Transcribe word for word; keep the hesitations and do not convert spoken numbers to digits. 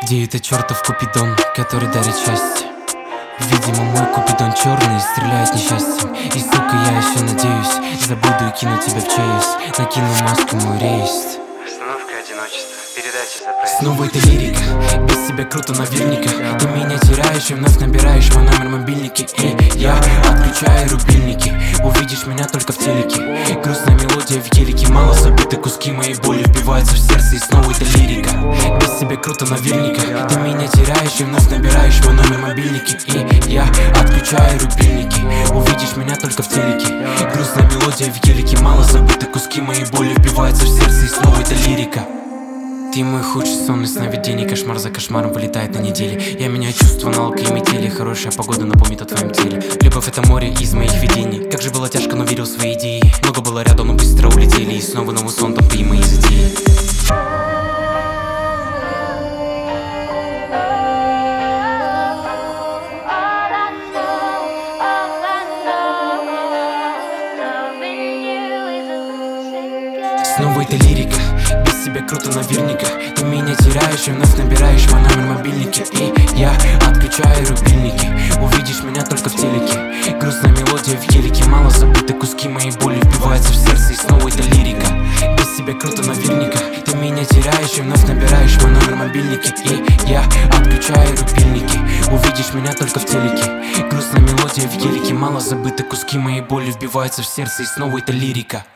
Где этот чертов Купидон, который дарит счастье? Видимо, мой Купидон черный стреляет несчастьем. И сука, я еще надеюсь, забуду и кину тебя в челюсть. Накину маску, мой рейс. Остановка одиночества, передача за Снова это лирика, без тебя круто наверняка. Ты меня теряешь и вновь набираешь мой номер мобильники. Эй, я отключаю рубильники, увидишь меня только в телеке. Грустная мелодия в гелике, мало забиты куски моей боли вбиваются в сердце. И снова это лирика, без тебя круто наверняка. Ты меня теряешь и вновь набираешь мой номер мобильники. Эй, я отключаю рубильники, увидишь меня только в телеке. Грустная мелодия в гелике, мало забиты куски моей боли вбиваются в сердце. И снова это лирика. Ты мой худший сон и сновидений, кошмар за кошмаром вылетает на неделе. Я меняю чувства на алко и метели, хорошая погода напомнит о твоем теле. Любовь — это море из моих видений. Как же было тяжко, но верил в свои идеи. Много было рядом, но быстро улетели. И снова новый сон, там ты и мои затеи. Снова это лирика, без тебя круто наверняка. Ты меня теряешь и вновь набираешь мой номер мобильники. И я отключаю рубильники, увидишь меня только в телеке. Грустная мелодия в гелике, мало забиты куски моей боли вбиваются в сердце. И снова это лирика, без тебя круто наверняка. Ты меня теряешь и вновь набираешь мой номер мобильники. И я отключаю рубильники, увидишь меня только в телеке. Грустная мелодия в гелике, мало забиты куски моей боли вбиваются в сердце. И снова это лирика.